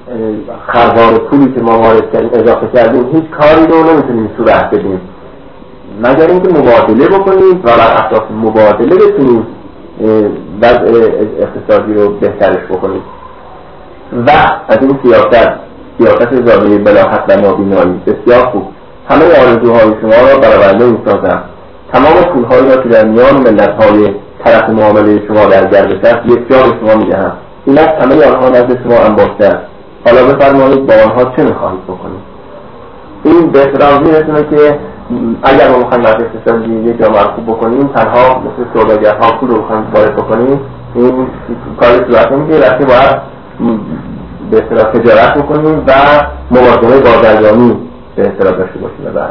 خروار پولی که ما وارد کردیم اضافه کردیم هیچ کاری رو نمیتونیم صورت بدیم مگر اینکه مبادله بکنیم و بر اساس مبادله بتونیم وضع اقتصادی رو بهترش بکنیم و از این سیاست زاویه بلاحت و نابینایی بسیار خوب همه آرزوهای شما را برآورده می‌سازم. تمام پول‌هایی را که در میان ملت‌های طرف معامله شما در گردش است یک جا به شما می‌دهم. این از همه آنها نزد شما انباشته است. حالا بفرمایید با آنها چه می‌خواهید بکنید؟ این به احترام می‌رسونه که اگر ما می‌خوایم وضع اقتصادی یک جا مرکوب بکنیم تنها مثل سوداگرها پول رو بخوایم وارد بکنیم این کاری صورت نمی‌گیره وقتی باید به اصطلاح تجارت بکنیم و موازنه بازرگانی به اصطلاح داشته باشیم و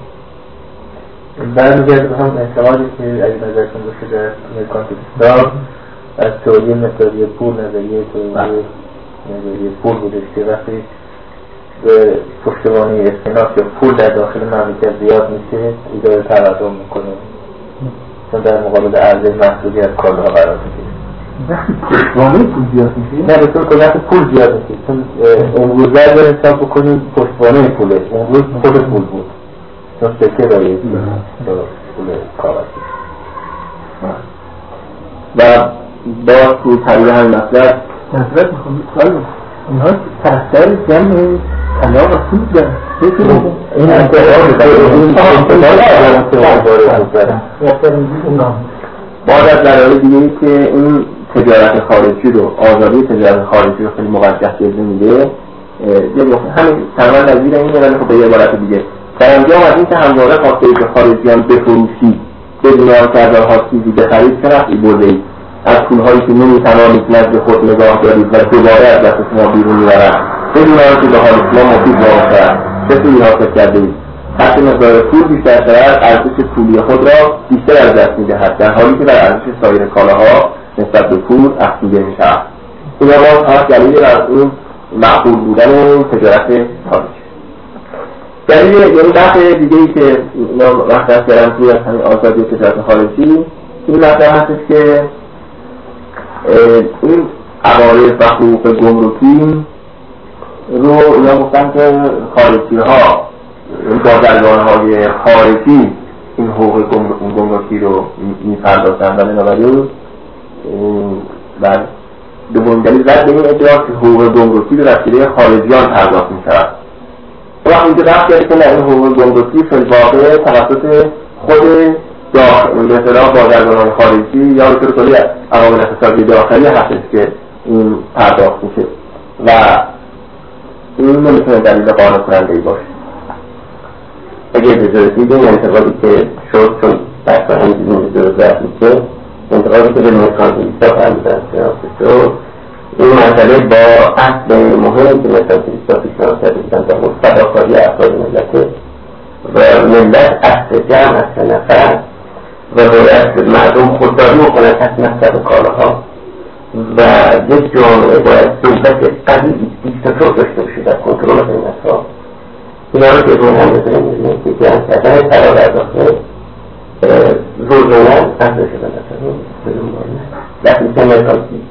برمیگرد هم احتمالی که اگه نظرتون باشه در کانتکستان از تئوری مثالی پول نظریه پول بودش که وقتی به پشتوانه اسکناس یا پول در داخل مملکت زیاد میشه ایجاد تورم میکنه چون در مقابل عرضه محصولی از کالاها قرار میگیره. وقتی پشتوانه پول زیاد میشه؟ نه به طور کلی پول زیاد میشه چون امروز در حساب بکنیم پشتوانه پوله امروز خود پول بود چون سکه دارید پول کاغذی و باز تو طریق همین مطلب نظرت میخوام سوال اینها پرستر جمع طلا و پول دارن این بعد از دلایل دیگری که این تجارت خارجی رو آزادی تجارت خارجی رو خیلی مقدس جلوه میده همین تقریبا نظیر اینه ولی خب به یه عبارت دیگه در انجام از این که همواره خواسته که خارجیان بفروشی بدون آنکه از آنها چیزی بخرید چه نفعی برده‌اید از پولهایی که نمیتوانید نزد خود نگاه دارید و دوباره از دست شما بیرون میبرند بدون آنکه به حال شما مفید باشد چه پولی حاصل کرده‌اید حتی مقدار پول بیشتر شود ارزش پولی خود را بیشتر از دست میدهد در حالی که در ارزش سایر کالاها نسبت به پول افزوده میشود. این باز هم دلیل از اون معقول بودن تجارت خارجی. دلیل یعنی بحث دیگه‌ای که اینا مطرح کردن توی همین آزادی تجارت خارجی این مطرح هستش که این عوارض و حقوق گمرکی رو اینا گفتن که خارجی‌ها بازرگان‌های خارجی این حقوق گمرکی رو می‌پردازن و بنابراین دومین دلیل رد به این ادعا که حقوق گمرکی به وسیله خارجیان پرداخت می‌شود. وقتی اینجا بحث کرده که نه این حقوق گمرکی فی الواقع توسط خود مثلا بازرگانان خارجی یا به طور کلی عوامل اقتصادی داخلی هستش که این پرداخت میشه و این نمیتونه دلیل قانع کننده ای باشه. اگه اجازه بدید این انتقادی که شد چون بحث همین جزئیات میشه انتقادی که به مکانیزم فهمیدن شد این مسئله با اصل مهمی که مثلا پیشنهاد کردن در مورد فداکاری افراد ملت و ملت اصل جمع اصل نفر و باید مردم خودداری بکنن از مصرف کالاها و یک جامعه باید دولت قوی دیکتاتور داشته باشه در کنترل قیمت‌ها. اینا رو که روی هم بزنیم که جمع کردن طلا در داخل روزانه اصل شدن اصلا بدون بارنه وقتی که مرکانسی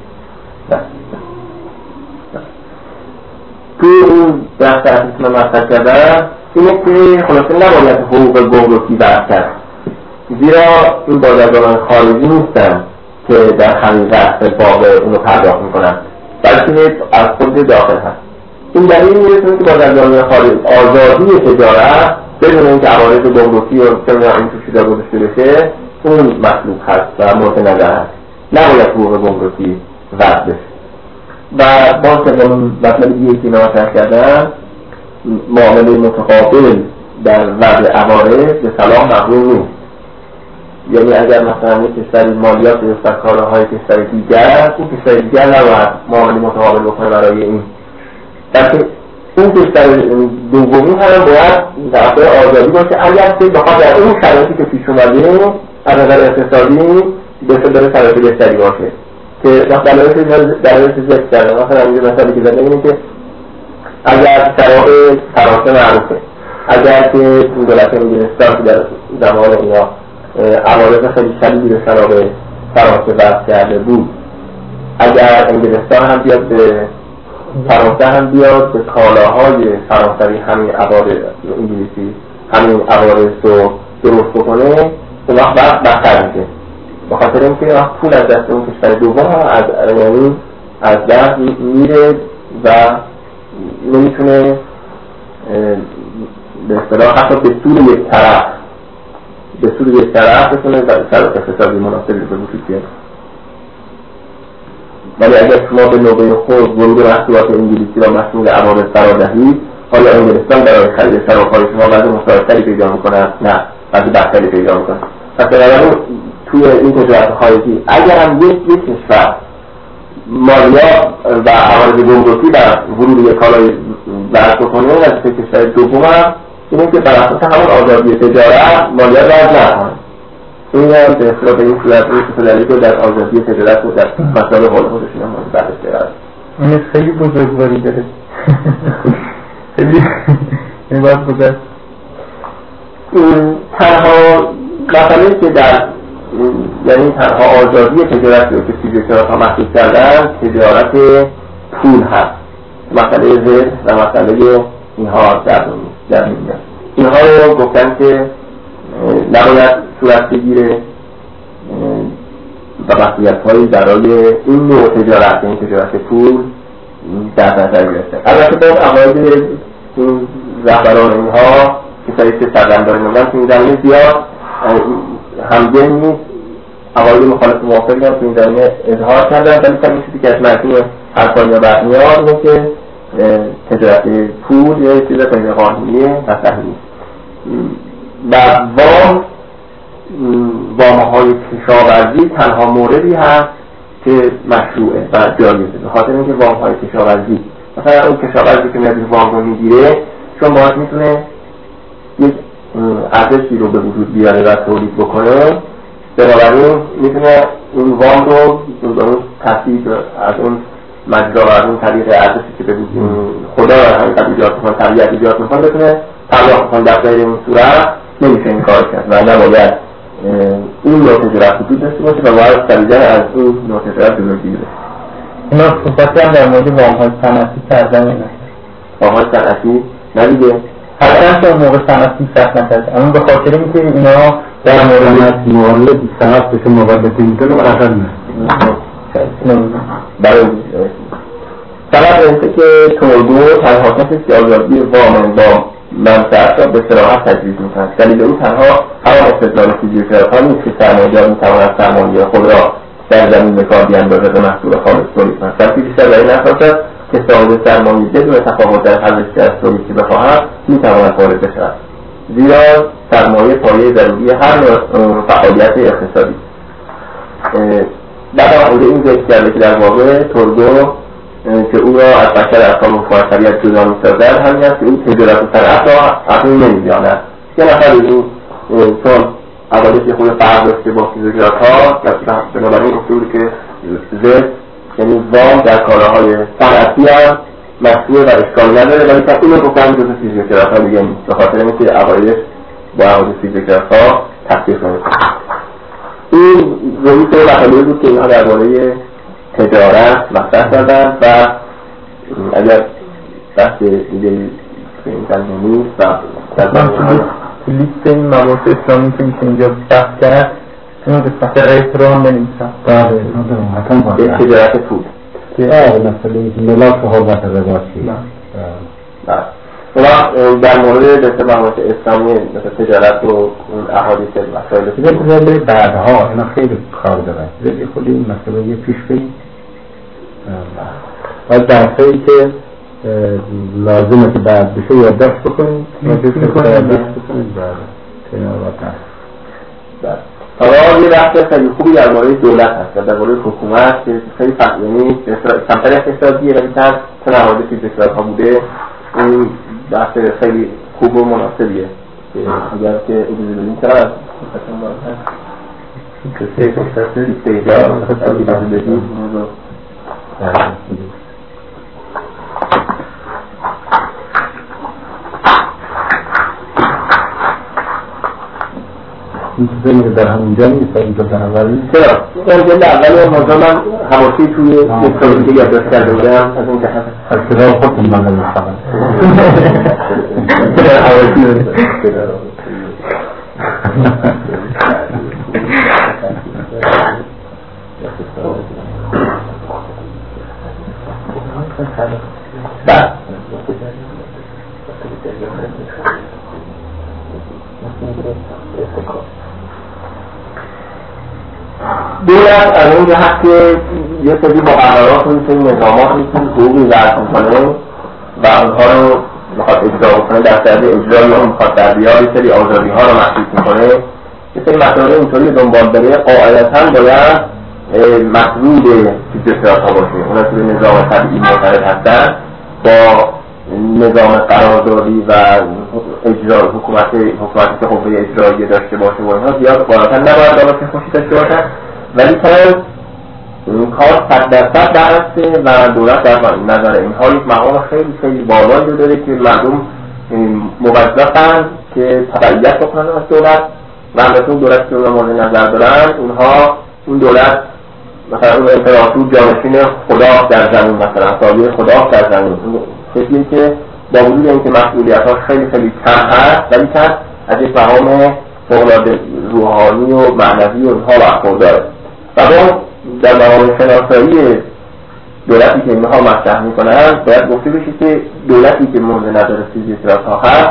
تو این بحث اصلی که من مطرح کردم اینه که خلاصه نباید حقوق گمرکی بحث کرد زیرا این بازرگانان خارجی نیستن که در حقیقت به واقع اونو پرداخت میکنن بلکه از خود داخل هست. این دلیل میرسونه که بازرگانان خارجی آزادی تجارت بدون اینکه عوارض گمرکی و چه این توشی در گذاشته بشه اون مطلوب هست و مورد نظر هست نباید حقوق گمرکی وضع بشه. و باز که مطلب دیگه که مطرح کردن معامله متقابل در وضع عوارض به صلاح مقبول نیست. یعنی اگر مثلا یک کشوری مالیات گرفت کالاهای کشور دیگر اون کشور دیگر نباید معامله متقابل بکنه برای این بلکه اون کشور دومی هم باید طرفدار آزادی باشه اگر که بخواد در اون شرایطی که پیش اومده از نظر اقتصادی بشه داره شرایط بهتری باشه که دلایلش ذکر کردن. مثلا اینجا مثالی که زدن اینه که اگر شرایط فرانسه معروفه اگر که دولت انگلستان که در زمان اینا عوارض خیلی شدیدی به فرانسه وضع کرده بود اگر انگلستان هم بیاد به فرانسه هم بیاد به کالاهای فرانسوی همین عوارض انگلیسی همین عوارض رو درست بکنه، اون وقت بدتر میشه، به خاطر اینکه پول از دست اون کشور دوم یعنی از دست میره و نمیتونه به اصطلاح حتی به سود یک طرف بتونه شرایط اقتصادی مناسبی به وجود بیاره. ولی اگر شما به نوبه خود ورود محصولات انگلیسی را مسئول عوارض قرار دهید، آیا انگلستان برای خرید شراب‌های شما وضع مساعدتری پیدا می‌کند؟ نه، وضع بدتری پیدا می‌کند. پس بنابراین توی این تجارت خارجی اگر هم یک کشور مالیات و عوارض گمرکی بر ورود یک کالای وضع بکنه و کشور دوم هم اینه که بر اساس همون آزادی تجارت مالیات وضع نکنه. این هم به اصطلاح به این صورت روی دلیلی که در آزادی تجارت و در مسائل حول خودشون هم بحث کرده. این خیلی بزرگواری داره. خیلی این باید بزرگ. تنها مسئله که در یعنی تنها آزادی تجارت رو که سیزیکترات ها محدود کردن تجارت پول هست. مسئله زر و مسئله اینها در میگن. اینها رو گفتن که نباید صورت بگیره و مسئولیت هایی برای این نوع تجارت، این تجارت پول در نظر گرفته. البته باید عقاید این رهبران اینها کسایی که سردمداری نمیدن که این زمینه زیاد همگه نیست، عقاید مخالف موافقی هم که این زمینه اظهار کردن، ولی کمی چیزی که از مجموع حرفان یا برمیاد اینه که تجارت پول یا چیز غیر قانونی مطرح نیست. و وام‌های کشاورزی تنها موردی هست که مشروعه و جایزه، به خاطر اینکه وام‌های کشاورزی مثلا اون کشاورزی که میاد این وام رو میگیره چون باید میتونه یک ارزشی رو به وجود بیاره و تولید بکنه، بنابراین میتونه این وام رو اون تصدیق از اون مجرا و از اون طریق ارزشی که به خدا را همین طبیعت میکنه، طبیعت ایجاد میکنه بتونه پرداخت کنه. در غیر این صورت نمیشه این کار کرد و نباید این نوع تجارت وجود داشته باشه و باید سریعا از این نوع تجارت جلوگیری بشه. اینا صحبتی هم در مورد وام‌های صنعتی کردن اینا. وام‌های صنعتی ندیگه حتما که موقع صنعتی سخت نکرد، اما به خاطر اینکه اینا در مورد صنعت بشه مقابل اینطور مراحل نه. برای سبب اینه که تورگو تنها کسی که آزادی وام با منفعت را به صراحت تجویز می‌کند. دلیل او تنها همان استدلال فیزیوتراپی نیست که سرمایه‌دار می‌تواند سرمایه خود را در زمین به کار بیاندازد و محصول خالص تولید کند، بلکه بیشتر بر این اساس است که صاحب سرمایه بدون تفاوت در حدش از تولیدی که بخواهد می‌تواند وارد بشود، زیرا سرمایه پایه ضروری هر نوع فعالیت اقتصادی. بعد آمده این ذکر کرده که در واقع تورگو که او را از بشر احکام مفاصلیت جدا می‌سازد همین است که او تجارت و صنعت را اصلا نمی‌داند. یه نفر این چون عوارضی خود فرق داشته با فیزیوتراپ‌ها و بنابراین اصولی که زد یعنی وام در کالاهای صنعتی هم مشروع و اشکال نداره، ولی که اینو گفتن جزء فیزیوتراپ‌ها دیگه نیست، به خاطر اینکه عوارضش با عوارض فیزیوتراپ‌ها تطبیق نمی‌کنه. این رئیس مطالعه بود که اینها درباره تجارت مطرح کردن و اگر بحث دیگه به این زمینه نیست و لیست این موارد اسلامی که میشه اینجا بحث کرد این قسمت احترام بنویسم. بله حتما تجارت پول مثلا ملاک حالت رواسی. و در مورد دسته موارد اسلامی مثل تجارت و اون احادیث مسائل دیگه بعدها اینا خیلی کار داره. دیگه خود این مسئله یه پیش بریم و درسایی که لازمه که بعد بشه یادداشت بکنیم و بکنیم حالا یه بحث خیلی خوبی در مورد دولت هست و در مورد حکومت که خیلی یعنی کمتر اقتصادیه ولی چند نهاد فیزیوتراپی بوده. این بحث خیلی خوب و مناسبیه اگر که اجازه بدیم چقدر این چیزایی که در همونجا نیست اینجا در اول چرا؟ این جلد اولی موضوع من حواسی توی دکتری که یادداشت کرده بودم از اون جهت از کتاب خودتون من نمی‌فهمم حواسی دارید دولت از اون جهت که یه سری مقررات و یه سری نظامات میتونی حقوقی وضع میکنه و اونها رو میخواد اجرا بکنه، در صورت اجرایی هم میخواد در بیار یه سری آزادی ها رو محدود میکنه، یه سری مسائل اینطوری دنبال داره قاعدتاً باید مسئول فیزیوتراپ ها باشه. اونا توی نظام طبیعی معترض هستن با نظام قراردادی و اجرا حکومتی که قوه اجرایی داشته باشه و اینها زیاد بالاتر نباید داشته خوشی داشته باشن، ولی تا این کار 100% درسته و دولت در نظر اینها یک مقام خیلی خیلی بالایی رو داره که مردم موظفن که تبعیت بکنن از دولت و البته اون دولت که اونها مورد نظر دارن اون دولت مثلا اون امپراتور جانشین خدا در زمین، مثلا تابع خدا در زمین، کسیه که با وجود اینکه مسئولیت ها خیلی خیلی کم هست ولی کم از یک مقام فوق‌العاده روحانی و معنوی و اینها برخورداره و با در مقام شناسایی دولتی که اینها مطرح میکنن باید گفته بشه که دولتی که مورد نظر فیزیوتراپ ها هست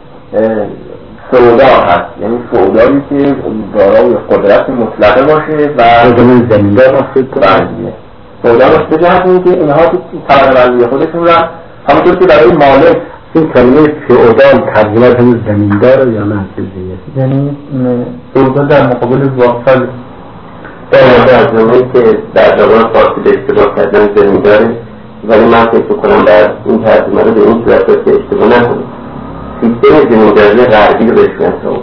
فئودال هست، یعنی فئودالی که دارای قدرت مطلقه باشه و زمیندار باشه. فئودال به جهت اینکه اینها تو طبقه بندی خودشون را همونطور که برای مالک این کلمه فئودال ترجمه همون زمیندار یا نه چیزیه؟ یعنی فئودال در مقابل واقفل ترجمه‌ای که در زبان فارسی به اشتباه کردن زمینداره، ولی من فکر کنم در این ترجمه رو به این صورت که اشتباه نکنیم سیستم زمینداری غربی رو بهش میگن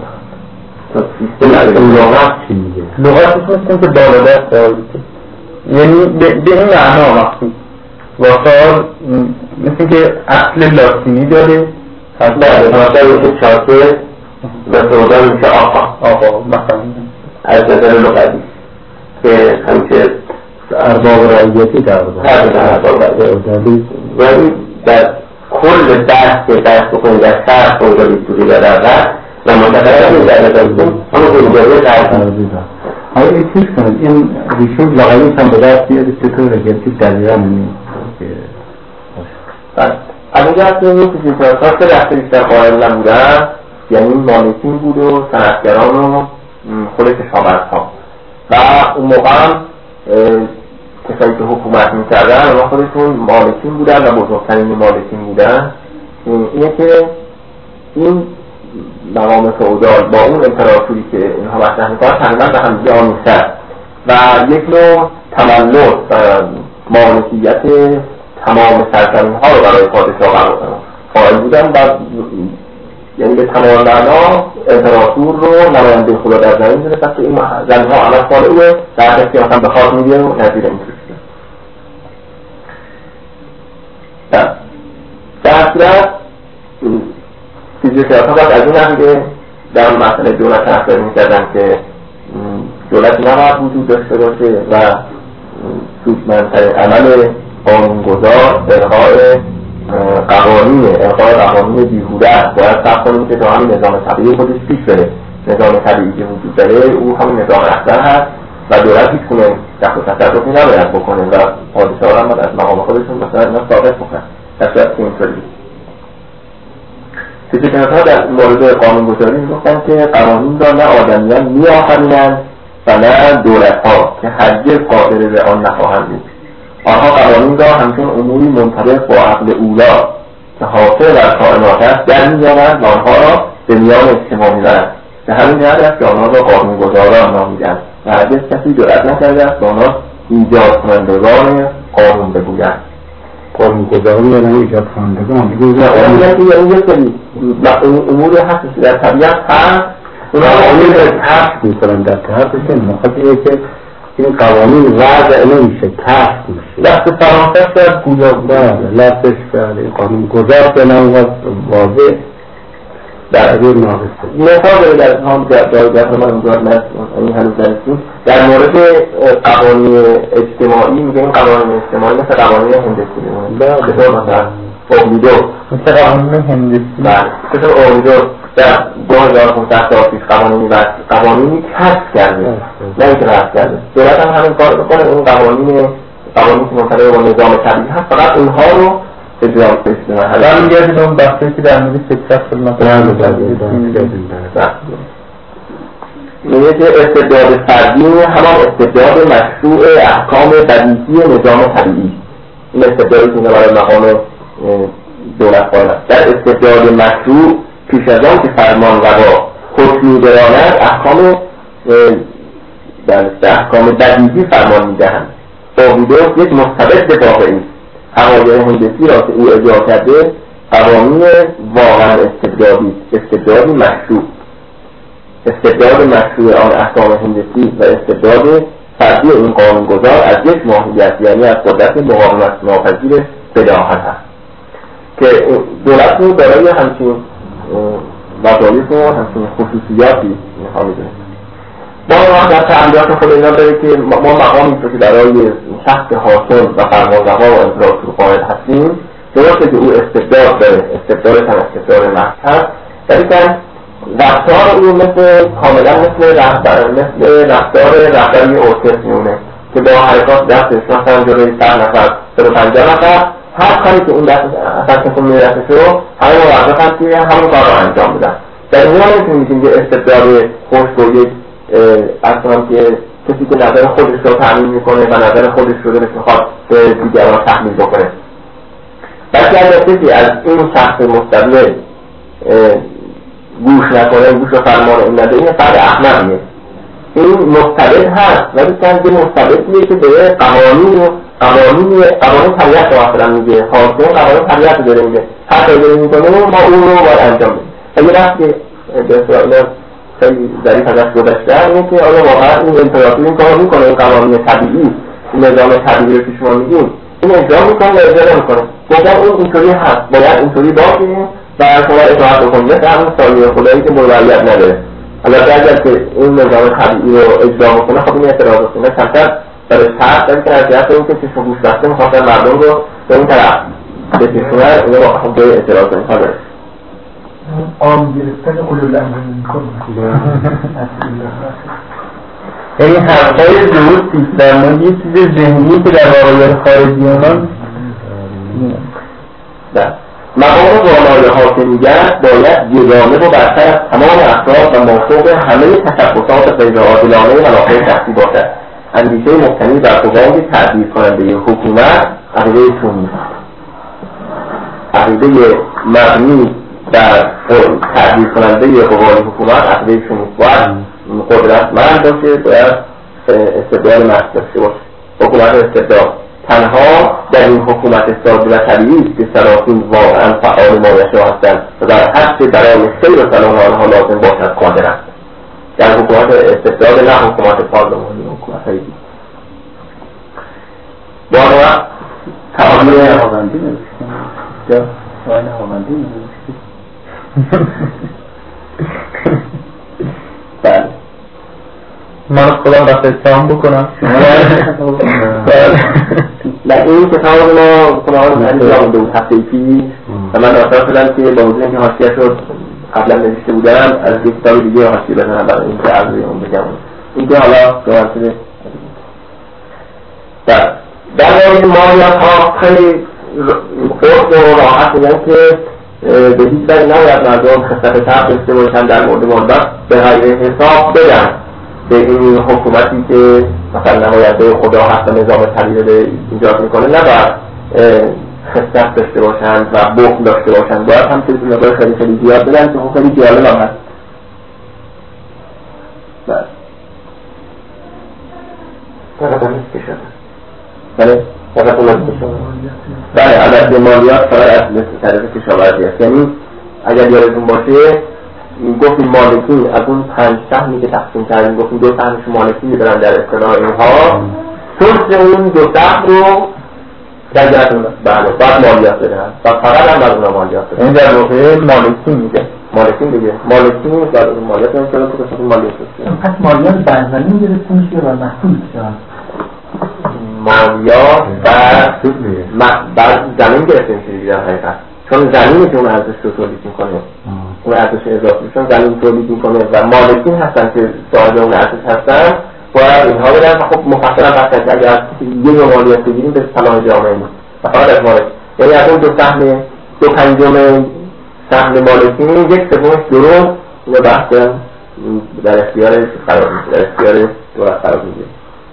سیستم لغت چی میگه؟ لغتش مثل که بالادست، یعنی به این معنا مخصوص واقعا مثل که اصل لاتینی داره مثلا میشه چاکر و فئودال میشه آقا مثلا از نظر لغتی که همیشه ارباب رعیتی در ارباب رعیتی ولی در کل درس که درس بکنید در شهر فئودالی توری و در غرب و منطقه این در نظر بکنید همون فئودالی غربی حالا یک چیز کنید این ریشون لغویش هم به دست بیاد چطور رگرتی دقیقا نمید از اونجا هست که این فیزیوتراپ‌ها که رفته بیشتر قائل نبودن، یعنی مالکین بود و صنعتگران و خود کشاورزها و اون موقع هم کسایی که حکومت میکردن اونا خودشون مالکین بودن و بزرگترین مالکین بودن. اینه که این مقام فئودال با اون امپراتوری که اینها مطرح میکنن تقریبا به همدیگه آمیخته و یک نوع تملک و مالکیت تمام سرزمین ها رو برای پادشاه قائل بودن و یعنی به تمام معنا امپراتور رو نماینده خدا در زمین دونستن که این زمین ها عمل خالقه در کسی هم به خاک میگه و نظیر این کشیده. در صورت فیزیوتراپ‌ها باید از این هم که در مسئله دولت تحقیق میکردن که دولت نباید وجود داشته باشه و سودمندترین عمل قانونگذار القای قوانین بیهوده است. باید صبر کنیم که تا همین نظام طبیعی خودش پیش بره. نظام طبیعی که وجود داره او همین نظام رهبر هست و دولت هیچ گونه دخل و تصرفی نباید بکنه و پادشاه‌ها هم باید از مقام خودشون مثلا اینا ثابت بکنن. در صورتی که اینطوری فیزیوتراپ‌ها در مورد قانونگذاری میگفتن که قوانین را نه آدمیان میآفرینند و نه دولت‌ها که هرگز قادر به آن نخواهند بود. آنها قوانین را همچون اموری منطبق با عقل اولا که حاصل در کائنات است در می‌یابند و آنها را به میان اجتماع می‌برند. به همین جهت است که آنها را قانونگذاران نامیدند و هرگز کسی جرأت نکرده است که آنها ایجاد کنندگان قانون بگویند. قانونگذاری یعنی ایجاد کنندگان یعنی یک سری امور هست در طبیعت هست اونا قوانین را کشف می‌کنند. در طرفش نمی‌خواد که این قوانین وضع نمیشه کشف میشه دست فرانسه شاید گذار لفتش کرده قانون گذار که نمواد واضح در مثال در هم جایگاه ما اینجا این هنوز درستیم در مورد قوانین اجتماعی میگه این قوانین اجتماعی مثل قوانین هندسی میمونه مثل مثلا اولیدو مثل قوانین هندسی مثل اولیدو در 2500 قوانینی کسب کرده نه اینکه رفت کرده دولت هم همین کار بکنه اون قوانینی که منطقه با نظام طبیعی هست فقط اونها رو اجرام کنه حالا میگردید اون بحثی که در مورد فکرت مثلا میگه که استبداد فردی همان استبداد مشروع احکام بدیهی نظام طبیعی این استبدادی که برای مقام دولت قائل است. در استبداد مشروع پیش از آن که فرمان روا حکم می‌براند احکام بدیهی فرمان می‌دهند. اولیدو یک مستبد واقعی حقایق هندسی را که او اجرا کرده قوانین واقعا استبدادی مشروع استبداد مشروع آن احکام هندسی و استبداد فردی این قانونگذار از یک ماهیت یعنی از قدرت مقاومت ناپذیر بداهت است که دولت رو دارای همچین وظایف و همچین خصوصیاتی میخواه میدونه. ما در تعمیرات خود اینا داره که ما مقامی رو که برای شخص حاکم و فرمانروا و امپراتور قائل هستیم درسته که او استبداد داره استبداد محض هست ولی که رفتار او کاملا مثل رفتار رهبری ارکستر میمونه که با حرکات دستش مثلا جلوی 100 نفر 150 نفر هر کاری که اون دستش میرسه رو همه موظف هست که همون کار رو انجام بدن. در این حال میتونیم که استبداد خشک و یک اصلا که کسی که نظر خودش رو تأمین میکنه و نظر خودش رو دلش میخواد به دیگران تحمیل بکنه بلکه اگر کسی از این شخص مستبد گوش نکنه گوش و فرمان این نده این فرد احمقیه. این مستبد هست ولی چند یه مستبدیه که به قوانین طبیعت رو مثلا میگه حاکم قوانین طبیعت رو داره میگه هر کاری داره میکنه ما اون رو باید انجام بدیم. اگه وقتی به اصطلاح خیلی ظریف ازش گذشته اینه که آیا واقعا این امپراتور این کار میکنه این قوانین طبیعی این نظام طبیعی رو که شما میگیم این اجرا میکنه و اجرا نمیکنه واقعا اون اینطوری هست باید اینطوری باشه و شما اطاعت بکنید مثل همون سایه خدایی که موقعیت نداره. البته اگر که این نظام طبیعی رو اجرا بکنه خب این اعتراض بکنه کمتر برای شرط داری که از جهت اون که چشم گوش بسته میخواستن مردم رو به این طرف بکشونن اینا واقعا به اعتراض اینها داره. آم گرفتن قلول امر میکنه یعنی حرفای درستی در مورد یه چیز ذهنی که در واقعیت خارجیان مقام والای حاکمیت باید یگانه و برتر از تمام افراد و مافوق همه تشبسات غیرعادلانه منافع شخصی باشد. اندیشه مبتنی بر قواعد تعبیر کننده حکومت عقیده سنی عقیده مبنی بر تعبیر کننده قواعد حکومت عقیده سنی باید قدرتمند باشه باید استبداد محض داشته باشه. حکومت استبداد تنها در این حکومت ساده و طبیعی است که سلاطین واقعا فعال مایشا هستند و در حد برای سیر و صلاح آنها لازم باشد قادرند. در حکومت استبداد نه حکومت پارلمانی حکومت هایی باید تعالی هاوندی نوشتیم آین هاوندی نوشتیم بله من خودم دست اتهام بکنم نه این کتاب ما کنار انجام دو هفته پیش و من آثار شدم که با وجود اینکه حاشیه شد قبلا نوشته بودم از یک کتاب دیگه حاشیه بزنم برای اینکه عرضی اون بگم این که حالا دوان شده در مورد مالیات ها خیلی خود و راحت میگن که به هیچ وجه نباید مردم خصلت طبع داشته باشن در مورد مالیات به غیر حساب بدن به این حکومتی که مثلا نماینده خدا هست و نظام طبیعی رو ایجاد میکنه نباید خصلت داشته باشن و بخل داشته باشن باید هم چیزی نگاه خیلی خیلی زیاد بدن که خیلی جالب هم هست. فقط هم نیست که شده بله فقط هم نیست که شده بله عدد مالیات فقط از طرف کشاورزی هست. یعنی اگر یادتون باشه گفتیم مالکین از اون 5 سهمی که تقسیم کردیم گفتیم 2 سهمش مالکی میدارن در اصطلاح اینها ثلث اون 2 سهم رو در جهت بله بعد مالیات بدن و فقط هم از اونها مالیات بدن. این در واقع مالکی میده مالکین دیگه، مالکین و مالیات هم شده که کسافی مالیات شده. پس مالیات بر زمین گرفته میشه و محصول شد. مالیات بر زمین گرفته میشه دیگه در حقیقت، چون زمینی که اون ارزش رو تولید میکنه، اون ارزش اضافی چون زمین تولید میکنه و مالکین هستن که صاحب اون ارزش هستن، باید اینها بدن. و خب مفصل هم بحث که اگر یه مالیات بگیریم به صلاح جامعه نیست و فقط از مالک، یعنی از اون دو پنجم سهم مالکین یک سومش درست اینو بحث در اختیار قرار میده، در اختیار دولت قرار میده.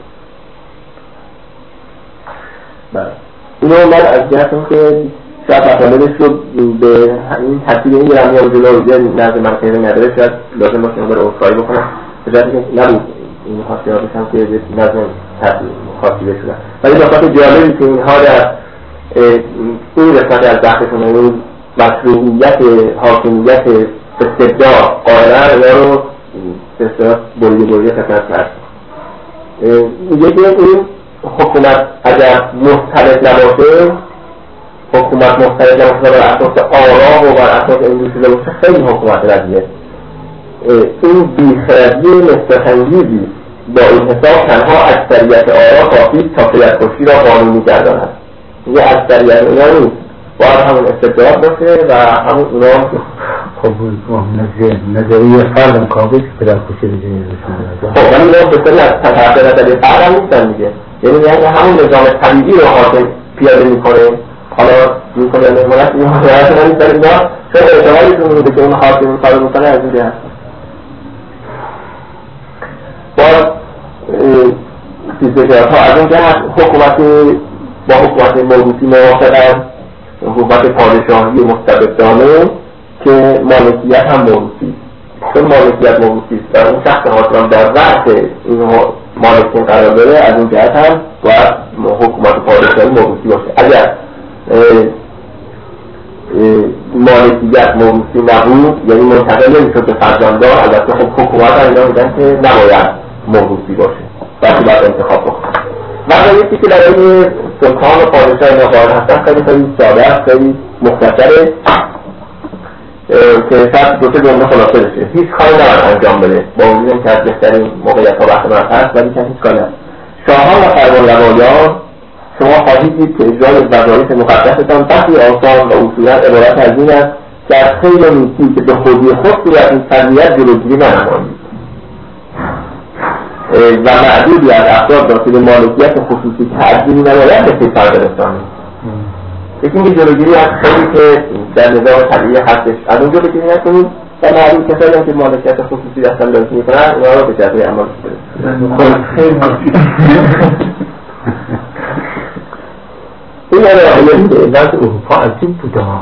بله اینو من از جهت اون که شاید مطالبش رو به این ترتیب این گرم یا جلو نظر من خیلی نداره، شاید لازم باشه اون برای اصفایی بکنم به جهتی که نبود این خاصی ها بشم که نظر ترتیب خاصی بشونم. ولی نکات جالبی که اینها در این قسمت از بحثتون این مشروعیت حاکمیت استبداد قائلن یا رو به اصطلاح بریده خدمت کرد. میگه که این حکومت اگر مختلط نباشه، حکومت مختلط نباشه بر اساس آرا و بر اساس این دوشیده باشه، خیلی حکومت ردیه. این بیخردی مستخنگیزی با این حساب تنها اکثریت آرا کافی تا فیلسوفی را قانونی گرداند. یه اکثریت اینا نیست، باید همون استبداد باشه و همون اونا خب نظریه فرد مکابل که پدر کشی رو جنیزشون خب ولی اینا بسیاری از تحقیق نظریه فرد هم نیستن دیگه، یعنی همون نظام طبیعی رو حاکم پیاده میکنه. حالا میکنه نمونت این حاضرات من نیستن اینا چون اعتمالیتون میده که اون حاکم کار میکنه از اینجا هست. باز سیستشارت ها از اونجا حکومت با حکومت موروثی موافقن، حکومت پادشاهی مستبدانه که مالکیت هم موروثی، چون مالکیت موروثی است و اون شخص حاکم در رأس این مالکین قرار داره، از اون جهت هم باید حکومت پادشاهی موروثی باشه. اگر مالکیت موروثی نبود یعنی منتقل نمیشد به فرزندان، البته خب حکومت هم اینا میگن که نباید موروثی باشه وقتی باید انتخاب بکنه. وقتی که برای سلطان و پادشاه اینا قائل هستن خیلی ساده است، خیلی مختصره که شاید دو سه جمله خلاصه بشه. هیچ کاری نباید انجام بده با وجود اینکه از بهترین موقعیت‌ها بحث من هست، ولی هیچ کاری نباید. شاهان و فرمانروایان شما خواهید دید که اجرای وظایف مقدستان بخشی آسان و اصولا عبارت از این است که از خیر نیکی که به خودی خود صورت می‌پذیرد جلوگیری ننمایید و معدودی از افراد داخل مالکیت خصوصی که حدی نباید به پیفر برسانید. یکی اینکه جلوگیری از خیلی که در نظام طبیعی هستش از اونجا بگیری نکنید و معلوم کسایی هم که مالکیت خصوصی دستن دارید میکنن اونا رو به جبه عمال برسید. این آقایانی که وضع اروپا عجیب بوده ها،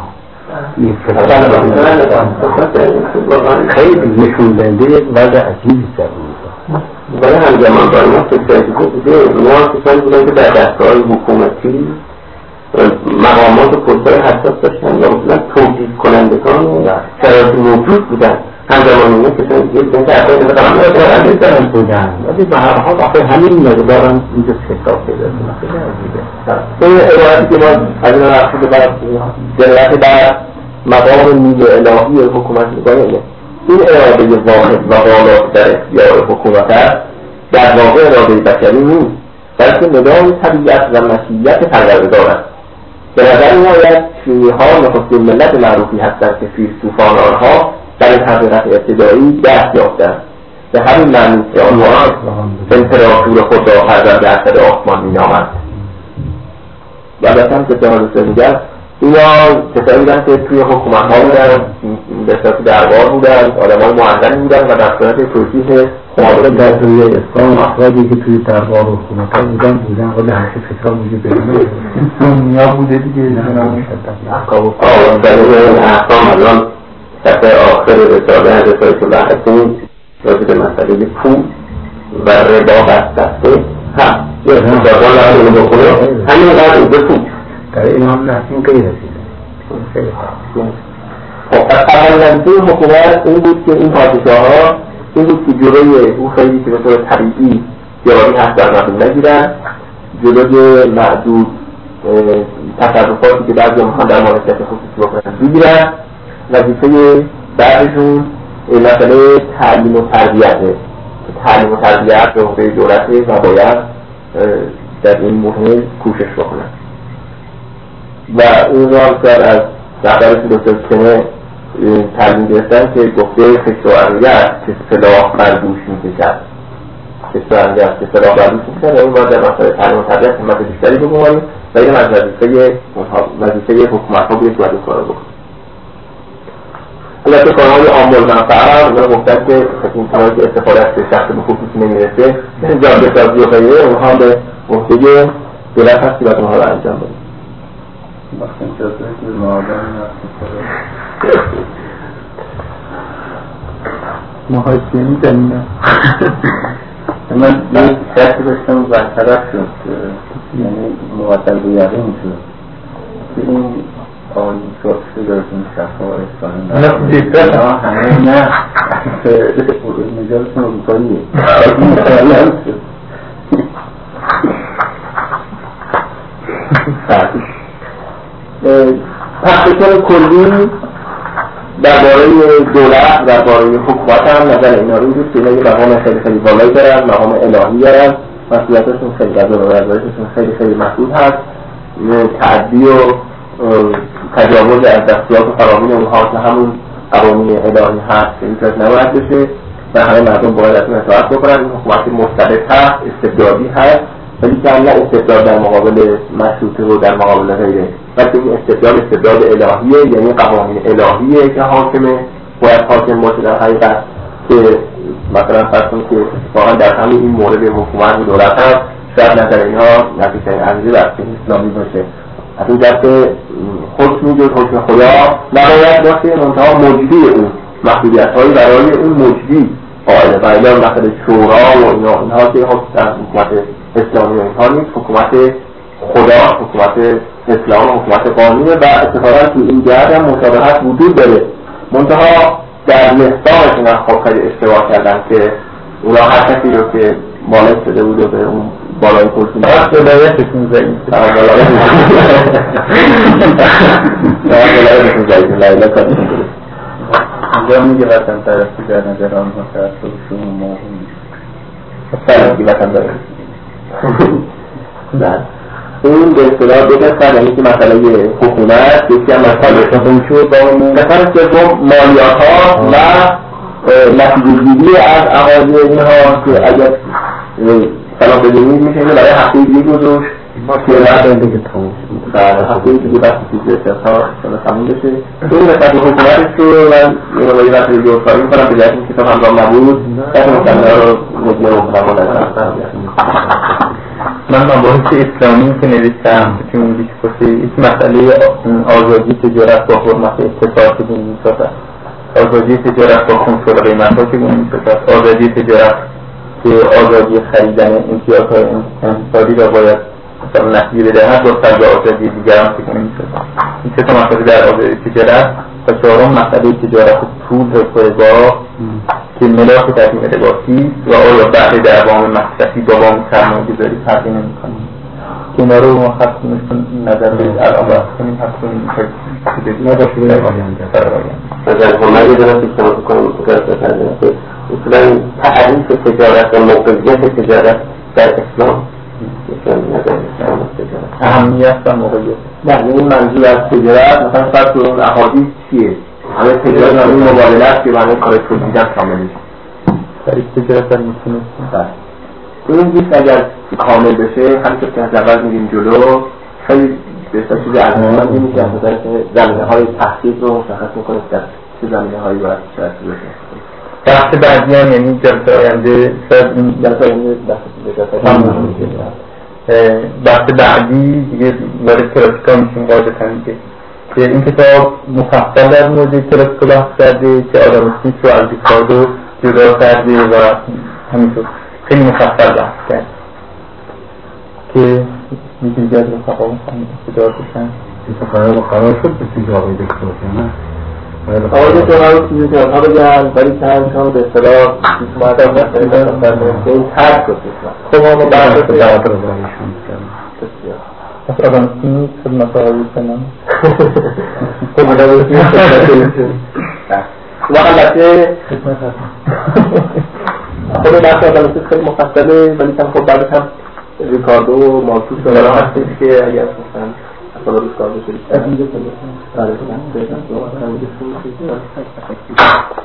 خیلی نشون دهنده وضع عجیبی در اروپا. برای همزمان با ما فکر بوده اونا کسانی بودن که در دستگاه حکومتی مقامات و پست‌های حساس داشتن یا مثلا توجیه کنندگان و شرایط موجود بودن. همزمان اونا کسانی دیگه بودن که افراد دارن بودن، ولی به هر حال آخر همین مقدارم اینجا حساب پیدا کنن. این عبارتی که ما از این رفته بر جلوت بر مقام نیل الهی حکومت می‌کنه، این اراده واحد و غالب در اختیار حکومت است در واقع اراده بشری نیست، بلکه نظام طبیعت و مشیت پروردگار است. به نظر می‌آید شیعی‌ها نخستین ملت معروفی هستند که فیلسوفان آنها در این حقیقت ابتدایی دست یافتند. به همین معنی که آنها امپراتور خود را فرزند احد آسمان می‌نامند. و مثلا که جهان میگن اینا کسایی بودن که توی حکومت‌ها بودن، به صورت دربار بودن، آدم‌های معلمی بودن و در صورت توصیح خواهد در توی اسلام افرادی که توی دربار و حکومت‌ها بودن ولی همیشه فکرها وجود بدونه دنیا بوده دیگه. احکام الان صفحه آخر رساله رساله که بحثیم راجع به مسئله پول و ربا بسته هست. یه اقتصادان لازم بکنه همین قدر به پول در این هم نحسین که رسیده. خب اول نزدیک حکومت این بود که این پادشاه‌ها این بود که جلوی او خیلی که به طور طبیعی جوابی هست در مردم نگیرن، جلوی معدود تصرفاتی که بعضی میخوان در مالکیت خصوصی بکنن بگیرن. وظیفه بعدشون مسئله تعلیم و تربیته. تعلیم و تربیت به عهده دولته و باید در این محیط کوشش بکنن و اون را از رهبرش دکتر کنه تعلیم گرفتن که گفته فکرانیت که سلاح بر دوش میکشد، فکرانیت که سلاح بر دوش میکشد. این باید در مسئله تعلیم و تربیت همت بیشتری بکنیم و این از وظیفه حکومت ها باید این کار بکنیم. البته کارهای عامل منفعه هم اونا گفتن که این کارهایی که استفاده از شخص به خصوصی نمیرسه مثل جامعه سازی و غیره اونها به عهده دولت هستی و اونها رو انجام بدیم. وقتی اجازه که معادن محاکمی دنیا من یک شخصی داشتم برطرف شد، یعنی موطل به یقین شد که این آقایی شخصی دارد این شخص ها اسلامی همه نه مجالشون اروپاییه این مطالعه شد. تحقیقات کلی درباره دولت و درباره حکومت هم نظر اینا رو بود که اینا یه مقام خیلی خیلی بالایی دارن، مقام الهی دارن، مسئولیتشون خیلی نظرشون خیلی خیلی محدود هست. تعدی و تجاوز از دستیات و فراوین اونها که همون قوانین الهی هست که این کار نباید بشه و همه مردم باید از اون اطاعت بکنن. این حکومت مستبد هست، استبدادی هست، ولی که نه استبداد در مقابل مشروطه و در مقابل غیره، بلکه این استبداد الهیه، یعنی قوانین الهیه که حاکمه، باید حاکم باشه در حقیقت. که مثلا فرض کنید که واقعا در همین این مورد حکومت و دولت هست شاید نظر اینها نتیجه عملی بر اسلامی باشه، از این جهت که حکم میگه حکم خدا نباید باشه، منتها مجری اون محدودیت‌هایی برای اون مجری قائله و اعلام مثلا شورا و اینها که حکومت اسلامی و اینها نیست، حکومت خدا، حکومت اسلام، حکومت قانونی و اتفاقا تو این جهت هم مشابهت وجود داره. منتها در مصداقشون هم خب خیلی اشتباه کردن که اونا هر کسی رو که مالک شده بود و به اون بالای کرسی ولایتشون ضعیفه ولایتشون ضعیفه لیلا کارشون درست اینجا میگه وطن طرفی در نظر آنها تأثیرشون موهوم فرقی وطن داره. این به اصطلاح دو قسمت، یعنی که مسئله حکومت، یکی هم مسئله قسمت سوم مالیات‌ها و نتیجه‌گیری از اقاضی اینها که اگر سلام بدونید میشه اینو برای هفته دیگه گذاشت که بعد دیگه تموم شد. هفته دیگه بعد چیزی ها تموم بشه. این قسمت حکومتش رو من یه وقت دیگه اصلاحی می‌کنم به جهت اینکه کتاب همراه نبود دست مصنع رو مدیر رو من مباحث اسلامی که نوشتم که اون دیسکوسی یک مسئله آزادی تجارت با حرمت اقتصاد که بون می‌سازد، آزادی تجارت با کنترل قیمت‌ها که بون می‌سازد، آزادی تجارت که آزادی خریدن امتیازهای انحصاری را باید مثلا نحوی بدهد با سلب آزادی دیگر هم که بون می‌سازد. این سه تا مسئله در آزادی تجارت و چهارم مسئله تجارت پول و ربا که ملاک تحریم لباسی و آیا بعد در وام مصرفی با وام سرمایه‌گذاری فرقی نمی‌کنه. که اینا رو ما خصوصا نظر بدید الان بحث کنیم حتما نباشه در آینده نظر همه یه دارم پیشنهاد کنم اصولا تعریف تجارت و موقعیت تجارت در اسلام اهمیت و موقعیت نه این منظور از تجارت مثلا فرض کنید اون احادیث چیه؟ همه تجارت این مبادلات که برای کار تولیدات کامل میشه. تعریف تجارت در میتونه این بیست اگر کامل بشه همینطور که از اول میریم جلو خیلی بسیار چیز ارزشمندی میشه از نظر که زمینه‌های تحقیق رو مشخص میکنه در چه زمینه‌هایی باید شرط بشه. بحث بعدی هم یعنی جلسه آینده شاید این جلسه آینده بحث بعدی دیگه وارد کلاسیکا میشیم قاعدتاً دیگه که این کتاب مفصل در مورد کلاسیکا بحث کرده که آدم اسمیت رو از ریکاردو جدا کرده و همینطور خیلی مفصل بحث کرد که میگه جد رفقا میخواهیم افتدار بشن قرار شد به چیز آقای دکتر نه؟ آقای دکتر قرار چیزی که آنها بگن ولی چند کام به اصطلاح بیسمت هم نستریدن این ترک شد خب آقا بحث رو برایشون بسیار از آدم اسمیت خدمت آقای سنم خب آدم اسمیت و البته خود بحث آدمسیز خیلی مفصله، ولی خب بعدش هم ریکاردو و مالتوس دارم هستش که اگر مثلا اصلا ریکاردو شدید